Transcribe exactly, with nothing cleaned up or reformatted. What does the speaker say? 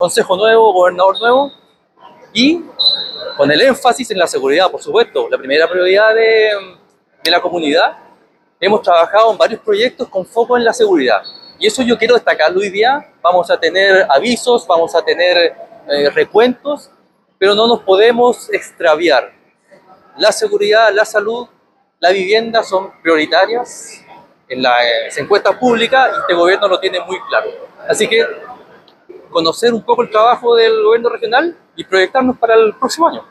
consejo nuevo, gobernador nuevo y con el énfasis en la seguridad, por supuesto, la primera prioridad de, de la comunidad. Hemos trabajado en varios proyectos con foco en la seguridad y eso yo quiero destacarlo hoy día. Vamos a tener avisos, vamos a tener eh, recuentos, pero no nos podemos extraviar. La seguridad, la salud, la vivienda son prioritarias en las encuestas públicas y este gobierno lo tiene muy claro. Así que conocer un poco el trabajo del gobierno regional y proyectarnos para el próximo año.